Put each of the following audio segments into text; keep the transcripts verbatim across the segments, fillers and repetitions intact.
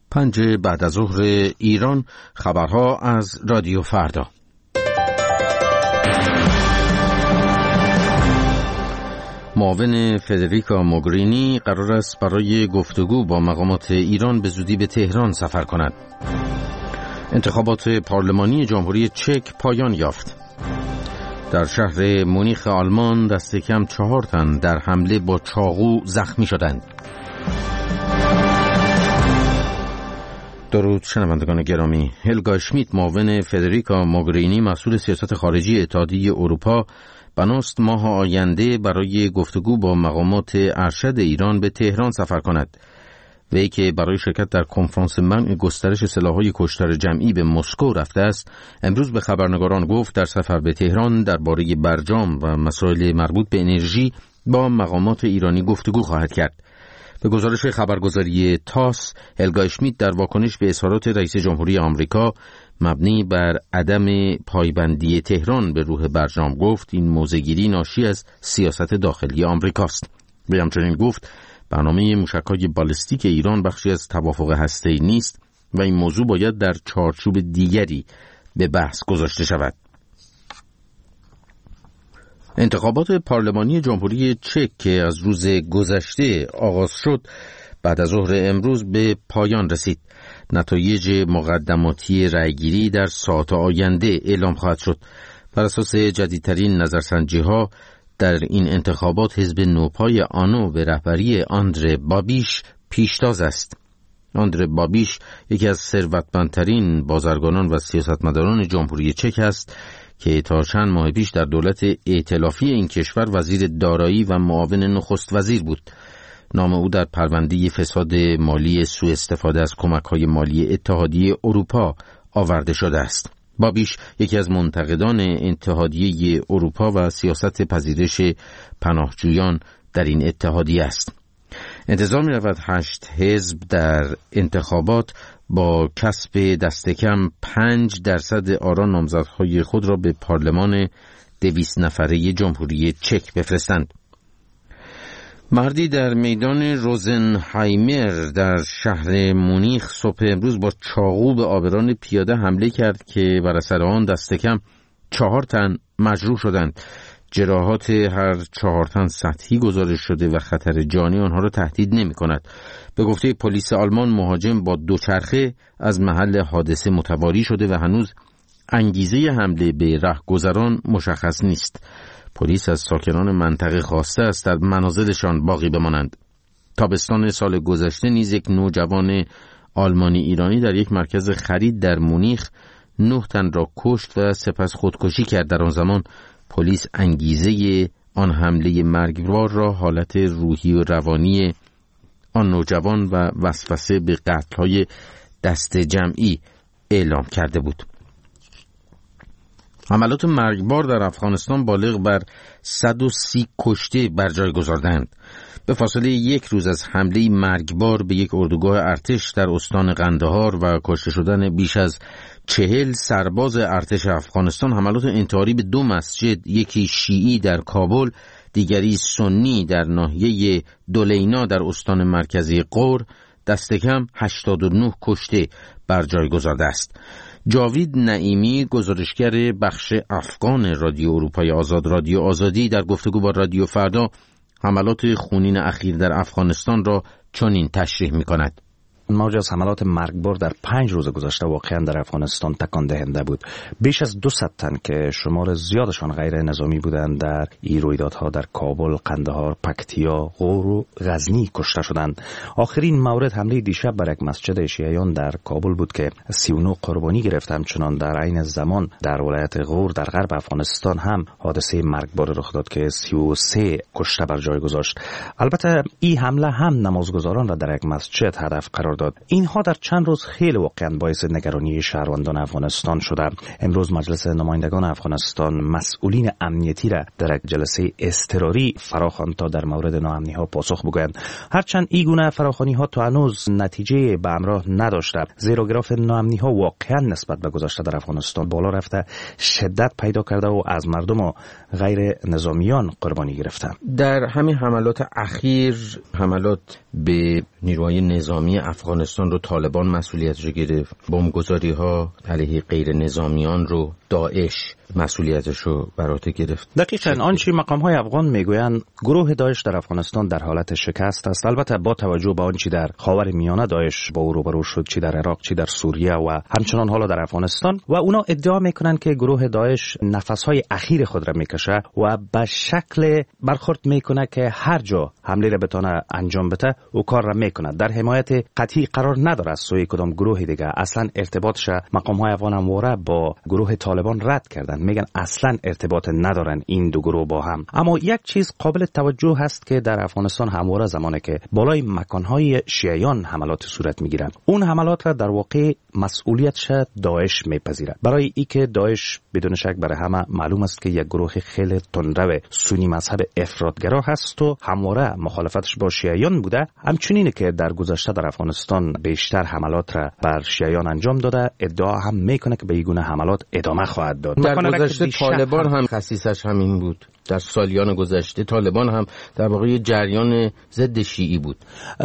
پنج بعد از ظهر ایران، خبرها از رادیو فردا. معاون فدریکا موگرینی قرار است برای گفتگو با مقامات ایران به زودی به تهران سفر کند. انتخابات پارلمانی جمهوری چک پایان یافت. در شهر مونیخ آلمان دست کم چهار تن در حمله با چاقو زخمی شدند. درود شنوندگان گرامی. هلگا اشمیت معاون فدریکا موگرینی مسئول سیاست خارجی اتحادیه اروپا بناست ماه آینده برای گفتگو با مقامات ارشد ایران به تهران سفر کند. وی که برای شرکت در کنفرانس منع گسترش سلاح‌های کشتار جمعی به مسکو رفته است، امروز به خبرنگاران گفت در سفر به تهران درباره برجام و مسائل مربوط به انرژی با مقامات ایرانی گفتگو خواهد کرد. به گزارش خبرگزاری تاس، هلگا اشمیت در واکنش به اظهارات رئیس جمهوری آمریکا مبنی بر عدم پایبندی تهران به روح برجام گفت این موضع‌گیری ناشی از سیاست داخلی آمریکاست. وی همچنین گفت برنامه موشک‌های بالستیک ایران بخشی از توافق هسته‌ای نیست و این موضوع باید در چارچوب دیگری به بحث گذاشته شود. انتخابات پارلمانی جمهوری چک که از روز گذشته آغاز شد بعد از ظهر امروز به پایان رسید. نتایج مقدماتی رأیگیری در ساعات آینده اعلام خواهد شد. بر اساس جدیدترین نظرسنجی‌ها در این انتخابات حزب نوپای آنو به رهبری آندره بابیش پیشتاز است. آندره بابیش یکی از ثروتمندترین بازرگانان و سیاستمداران جمهوری چک است که تا چند ماه پیش در دولت ائتلافی این کشور وزیر دارایی و معاون نخست وزیر بود. نام او در پرونده فساد مالی سوء استفاده از کمک‌های مالی اتحادیه اروپا آورده شده است. بابیش یکی از منتقدان اتحادیه اروپا و سیاست پذیرش پناهجویان در این اتحادیه است. انتظار می‌رود هشت حزب در انتخابات با کسب دست کم پنج درصد آرا نامزدهای خود را به پارلمان دویست نفره جمهوری چک بفرستند. مردی در میدان روزنهایمر در شهر مونیخ صبح امروز با چاقو به آبران پیاده حمله کرد که بر اثر آن دست کم چهار تن مجروح شدند. جراحات هر چهار تن سطحی گزارش شده و خطر جانی آنها را تهدید نمی کند. به گفته پلیس آلمان مهاجم با دوچرخه از محل حادثه متواری شده و هنوز انگیزه حمله به رهگذران مشخص نیست. پلیس از ساکنان منطقه خواسته است در منازلشان باقی بمانند. تابستان سال گذشته نیز یک نوجوان آلمانی ایرانی در یک مرکز خرید در مونیخ نه تن را کشت و سپس خودکشی کرد. در آن زمان پلیس انگیزه آن حمله مرگبار را حالت روحی و روانی آن نوجوان و وسوسه به قتل‌های دست جمعی اعلام کرده بود. حملات مرگبار در افغانستان بالغ بر صد و سی کشته بر جای گذاردند. به فاصله یک روز از حمله مرگبار به یک اردوگاه ارتش در استان قندهار و کشته شدن بیش از چهل سرباز ارتش افغانستان، حملات انتحاری به دو مسجد، یکی شیعی در کابل، دیگری سنی در ناحیه دولینا در استان مرکزی غور، دست کم هشتاد و نه کشته بر جای گذارده است. جاوید نعیمی، گزارشگر بخش افغان رادیو اروپای آزاد رادیو آزادی، در گفتگو با رادیو فردا حملات خونین اخیر در افغانستان را چنین تشریح می‌کند. موج از حملات مرگبار در پنج روز گذشته واقعا در افغانستان تکان دهنده بود. بیش از دویست تن که شمار زیادشان غیر نظامی بودند در این رویدادها در کابل، قندهار، پکتیا، غور و غزنی کشته شدند. آخرین مورد حمله دیشب بر یک مسجد شیعیان در کابل بود که سی و نه قربانی گرفت. همچنان در عین زمان در ولایت غور در غرب افغانستان هم حادثه مرگبار رخ داد که سی و سه کشته بر جای گذاشت. البته این حمله هم نمازگزاران را در یک مسجد هدف قرار داد. اینها در چند روز خیلی واقعا باعث نگرانی شهروندان افغانستان شده. امروز مجلس نمایندگان افغانستان مسئولین امنیتی را در یک جلسه اضطراری فراخواند تا در مورد ناامنی ها پاسخ بگویند. هرچند این گونه فراخوانی ها تا هنوز نتیجه به همراه نداشته، زیرا گراف ناامنی ها واقعا نسبت به گذشته در افغانستان بالا رفته، شدت پیدا کرده و از مردم و غیر نظامیان قربانی گرفته. در همین حملات اخیر، حملات به نیروهای نظامی افغانستان افغانستان رو طالبان مسئولیتش رو گرفت، بمبگذاری ها علیه غیر نظامیان رو داعش مسئولیتش رو بر عهده گرفت. دقیقاً آنچه مقام های افغان میگویند گروه داعش در افغانستان در حالت شکست است. البته با توجه به آنچه در خاور میانه داعش با او روبرو شد، چی در عراق چی در سوریه و همچنان حالا در افغانستان، و اونا ادعا میکنند که گروه داعش نفسهای اخیر خود را میکشه و به شکل برخورد میکنه که هر جا حمله را بتونه انجام بده او کار را میکنه، در حمایت قطعی قرار نداره از سوی کدام گروه دیگه. اصلا ارتباطش مقام های افغان همواره با گروه طالبان رد کردن، میگن اصلا ارتباط ندارن این دو گروه با هم. اما یک چیز قابل توجه هست که در افغانستان همواره زمانی که بالای مکانهای شیعیان حملات صورت میگیرن، اون حملات را در واقع مسئولیتش داعش میپذیره. برای اینکه داعش بدون شک برای همه معلوم است که یک گروه خیلی تندرو سنی مذهب افراطگرا هست و همواره مخالفتش با شیعیان بوده. همچنینه که در گذشته در افغانستان بیشتر حملات را بر شیعیان انجام داده، ادعا هم میکنه که به این گونه حملات ادامه خواهد داد. در گذشته طالبان هم خصیصش همین بود. در سالیان گذشته طالبان هم در واقع جریان ضد شیعی بود.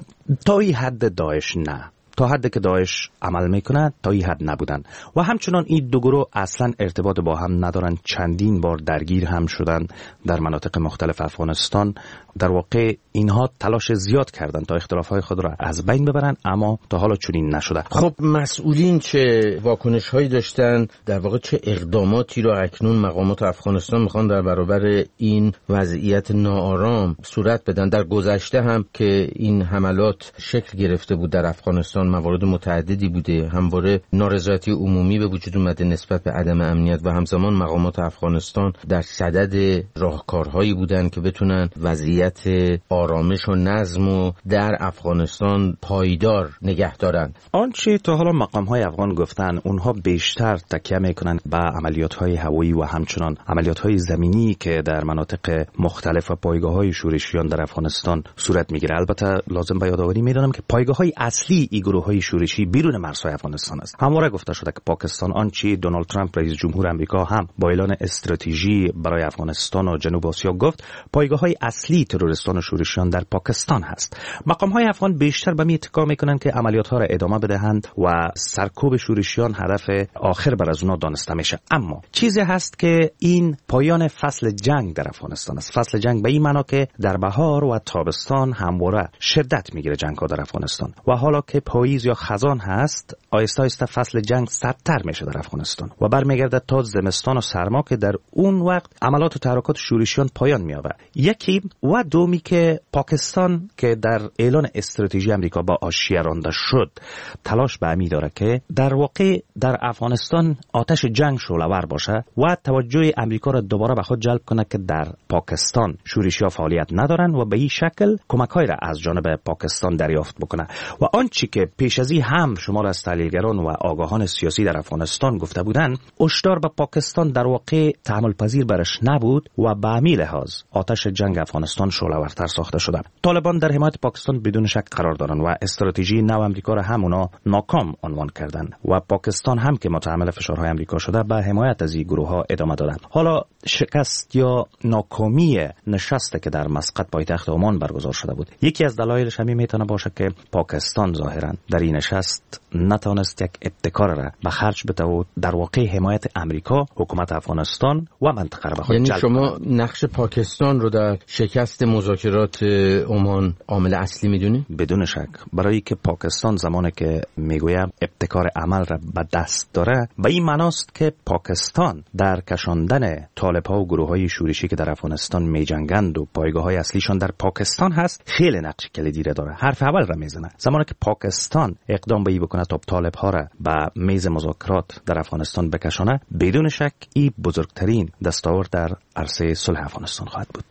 تا این حد داعش نه، تا حدی که داعش عمل میکنه تا این حد نبودن و همچنان این دو گروه اصلا ارتباط با هم ندارن. چندین بار درگیر هم شدن در مناطق مختلف افغانستان. در واقع اینها تلاش زیاد کردن تا اختلافهای خود را از بین ببرن، اما تا حالا چنین نشده. خب مسئولین چه واکنش هایی داشتن؟ در واقع چه اقداماتی را اکنون مقامات افغانستان میخوان در برابر این وضعیت ناآرام صورت بدن؟ در گذشته هم که این حملات شکل گرفته بود در افغانستان موارد متعددی بوده، همواره نارضایتی عمومی به وجود اومده نسبت به عدم امنیت و همزمان مقامات افغانستان در صدد راهکارهایی بودن که بتونن وضعیت آرامش و نظم و در افغانستان پایدار نگه دارن. آنچه تا حالا مقام‌های افغان گفتن، اونها بیشتر تکیه میکنن به عملیات‌های هوایی و همچنان عملیات‌های زمینی که در مناطق مختلف و پایگاه‌های شورشیان در افغانستان صورت میگیره. البته لازم به یادآوری میدانم که پایگاه‌های اصلی این گروه‌های شورشی بیرون مرزهای افغانستان است. همواره گفته شده که پاکستان، آنچه دونالد ترامپ رئیس جمهور آمریکا هم با اعلان استراتژی برای افغانستان و جنوب آسیا گفت، پایگاه‌های اصلی تروریستان و شورشیان در پاکستان هست. مقام‌های افغان بیشتر به می اتکا میکنند که عملیات‌ها را ادامه بدهند و سرکوب شورشیان هدف آخر بر از اونها دانسته میشه. اما چیزی هست که این پایان فصل جنگ در افغانستان است. فصل جنگ به این معنا که در بهار و تابستان همواره شدت میگیره جنگ‌ها در افغانستان و حالا که پاییز یا خزان هست، آهسته آهسته فصل جنگ سردتر میشه در افغانستان و برمیگرده تا زمستان و سرما که در اون وقت عملات و تحرکات شورشیان پایان می‌یابد. یکی و دومی که پاکستان که در اعلان استراتژی امریکا با آشیه رانده شد، تلاش به امی داره که در واقع در افغانستان آتش جنگ شعله‌ور باشه و توجه امریکا را دوباره به خود جلب کنه که در پاکستان شورشی‌ها فعالیت ندارن و به این شکل کمک‌های را از جانب پاکستان دریافت بکنه. و آنچه که پیش از این هم شمار از تحلیلگران و آگاهان سیاسی در افغانستان گفته بودند، هشدار به پاکستان در واقع تحمل پذیر برش نبود و به همین لحاظ آتش جنگ افغانستان شعله‌ورتر ساخته شده. طالبان در حمایت پاکستان بدون شک قرار دارند و استراتژی نو آمریکا را هم اونا ناکام عنوان کردند و پاکستان هم که متحمل فشارهای آمریکا شده به حمایت از این گروه‌ها ادامه دادند. حالا شکست یا ناکامی نشستی که در مسقط پایتخت عمان برگزار شده بود، یکی از دلایلش همین میتونه باشه که پاکستان ظاهراً در این نشست نتوانست یک ابتکار را به خرج بده و در واقع حمایت امریکا، حکومت افغانستان و منطقه را به خود یعنی جلب شما کنه. نقش پاکستان رو در شکست مذاکرات عمان عامل اصلی میدونی؟ بدون شک، برای که پاکستان زمانی که میگویم ابتکار عمل را به دست داره، به این معناست که پاکستان در کشاندن طالب‌ها و گروه‌های شورشی که در افغانستان میجنگند و پایگاه‌های اصلیشان در پاکستان هست، خیلی نقش کلیدی را داره. حرف اول را میزنه. زمانی که پاکستان اقدام به این بکنه تا طالب‌ها را به میز مذاکرات در افغانستان بکشانه، بدون شک این بزرگترین دستاورد در عرصه صلح افغانستان خواهد بود.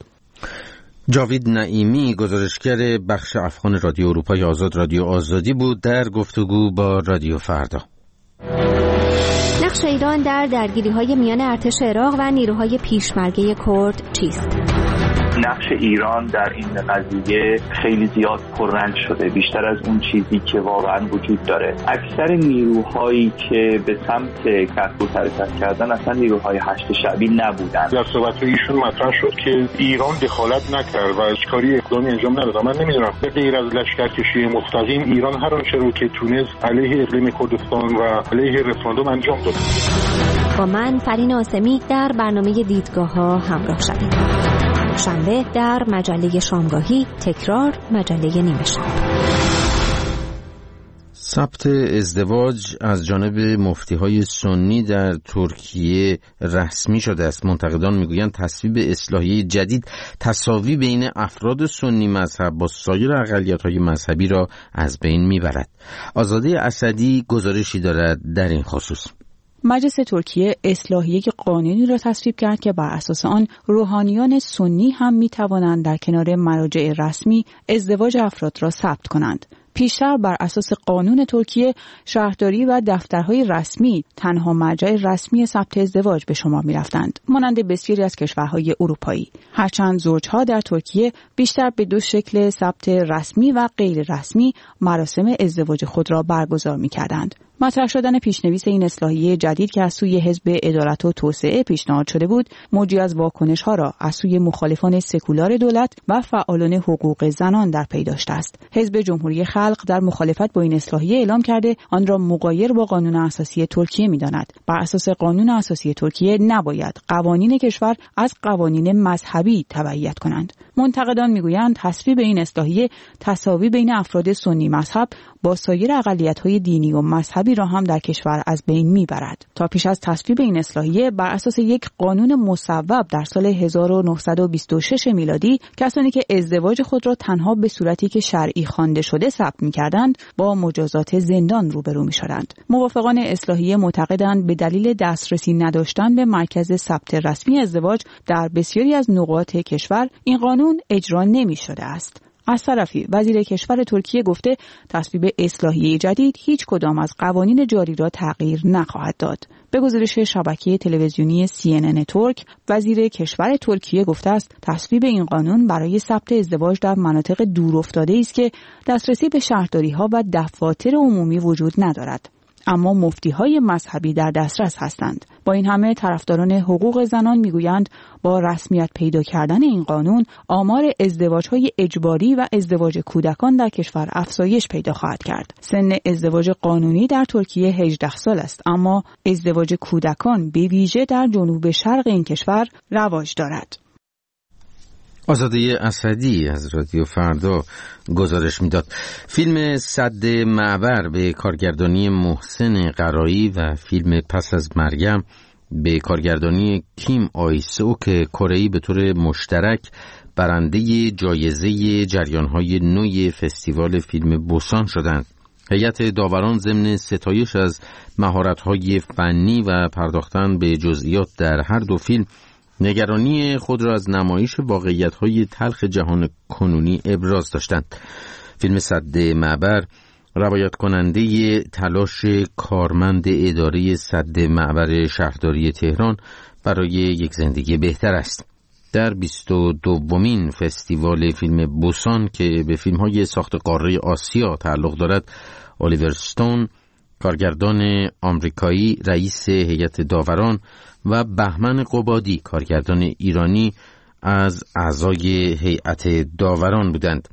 جاوید نعیمی، گزارشگر بخش افغان رادیو اروپای آزاد رادیو آزادی بود در گفتگو با رادیو فردا. نقش ایران در درگیری‌های میان ارتش عراق و نیروهای پیشمرگه کرد چیست؟ نقش ایران در این قضیه خیلی زیاد پررنگ شده، بیشتر از اون چیزی که واقعا وجود داره. اکثر نیروهایی که به سمت کرکوک حرکت کردن اصلا نیروهای هشت شعبی نبودن. در صحبت ایشون مطرح شد که ایران دخالت نکرد و اشکاری اقدامی انجام نداد. من نمیدونم به غیر از لشکرکشی مستقیم ایران هر آنچه رو که تونست علیه اقلیم کردستان و علیه رفراندوم انجام داد. با من فرین آسمی در برنامه دیدگاه ها همراه شدید. شنبه در مجله شامگاهی، تکرار مجله نیمه شب. ثبت ازدواج از جانب مفتی‌های سنی در ترکیه رسمی شده است. منتقدان میگویند تصویب اصلاحیه جدید تساوی بین افراد سنی مذهب با سایر اقلیت‌های مذهبی را از بین میبرد. آزاده اسدی گزارشی دارد در این خصوص. مجلس ترکیه اصلاحیه قانونی را تصویب کرد که بر اساس آن روحانیان سنی هم می توانند در کنار مراجع رسمی ازدواج افراد را ثبت کنند. پیشتر بر اساس قانون ترکیه شهرداری و دفترهای رسمی تنها مرجع رسمی ثبت ازدواج به شمار می رفتند، مانند بسیاری از کشورهای اروپایی. هرچند زوجها در ترکیه بیشتر به دو شکل ثبت رسمی و غیر رسمی مراسم ازدواج خود را برگزار می کردند. مطرح شدن پیشنویس این اصلاحیه جدید که از سوی حزب عدالت و توسعه پیشنهاد شده بود، موجی از واکنش‌ها را از سوی مخالفان سکولار دولت و فعالان حقوق زنان در پی داشته است. حزب جمهوری خلق در مخالفت با این اصلاحیه اعلام کرده آن را مغایر با قانون اساسی ترکیه می‌داند. بر اساس قانون اساسی ترکیه نباید قوانین کشور از قوانین مذهبی تبعیت کنند. منتقدان می‌گویند تصویب این اصلاحیه تساوی بین افراد سنی مذهب با سایر اقلیت‌های دینی و مذهبی را هم در کشور از بین میبرد. تا پیش از تصویب این اصلاحیه بر اساس یک قانون مصوب در سال هزار و نهصد و بیست و شش میلادی، کسانی که ازدواج خود را تنها به صورتی که شرعی خوانده شده ثبت می‌کردند با مجازات زندان روبرو می‌شدند. موافقان اصلاحیه معتقدند به دلیل دسترسی نداشتن به مرکز ثبت رسمی ازدواج در بسیاری از نقاط کشور این قانون اجرا نمی‌شده است. از طرفی وزیر کشور ترکیه گفته تصویب اصلاحیه جدید هیچ کدام از قوانین جاری را تغییر نخواهد داد. به گزارش شبکه تلویزیونی سی ان ان ترک، وزیر کشور ترکیه گفته است تصویب این قانون برای ثبت ازدواج در مناطق دورافتاده است که دسترسی به شهرداری‌ها و دفاتر عمومی وجود ندارد، اما مفتی‌های مذهبی در دسترس هستند. با این همه طرفداران حقوق زنان میگویند با رسمیت پیدا کردن این قانون آمار ازدواج‌های اجباری و ازدواج کودکان در کشور افزایش پیدا خواهد کرد. سن ازدواج قانونی در ترکیه هجده سال است، اما ازدواج کودکان به ویژه در جنوب شرق این کشور رواج دارد. آزاده اسدی از رادیو فردا گزارش میداد. فیلم سد معبر به کارگردانی محسن قرایی و فیلم پس از مریم به کارگردانی کیم آیسوک کره‌ای به طور مشترک برنده جایزه جریان‌های نوی فستیوال فیلم بوسان شدند. هیئت داوران ضمن ستایش از مهارت‌های فنی و پرداختن به جزئیات در هر دو فیلم، نگرانی خود را از نمایش واقعیت‌های تلخ جهان کنونی ابراز داشتند. فیلم سد معبر روایت کننده تلاش کارمند اداره سد معبر شهرداری تهران برای یک زندگی بهتر است. در بیست و دومین فستیوال فیلم بوسان که به فیلم‌های ساخت قاره آسیا تعلق دارد، الیور استون کارگردان آمریکایی رئیس هیئت داوران و بهمن قبادی کارگردان ایرانی از اعضای هیئت داوران بودند.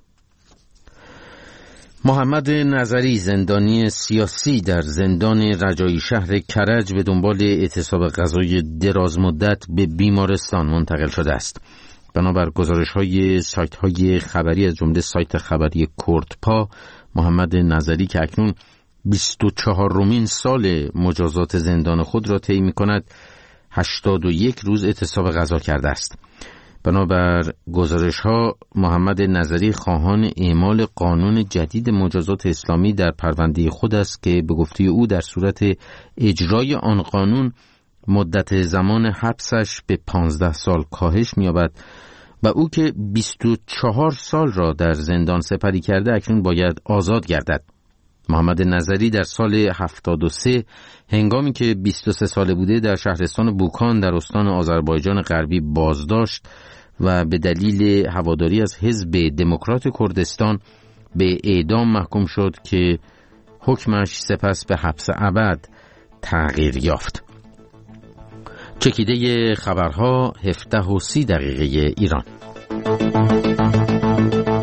محمد نظری زندانی سیاسی در زندان رجایی شهر کرج به دنبال اعتصاب غذای دراز مدت به بیمارستان منتقل شده است. بنابر گزارش‌های سایت‌های خبری از جمله سایت خبری کردپا، محمد نظری که اکنون بیست و چهارمین سال مجازات زندان خود را طی می‌کند، هشتاد و یک روز اعتصاب غذا کرده است. بنابر گزارش‌ها محمد نظری خواهان اعمال قانون جدید مجازات اسلامی در پرونده خود است که به گفته او در صورت اجرای آن قانون مدت زمان حبسش به پانزده سال کاهش می‌یابد و او که بیست و چهار سال را در زندان سپری کرده اکنون باید آزاد گردد. محمد نظری در سال هفتاد و سه هنگامی که بیست و سه ساله بوده در شهرستان بوکان در استان آذربایجان غربی بازداشت و به دلیل هواداری از حزب دموکرات کردستان به اعدام محکوم شد که حکمش سپس به حبس ابد تغییر یافت. چکیده خبرها هفده و سی دقیقه ایران.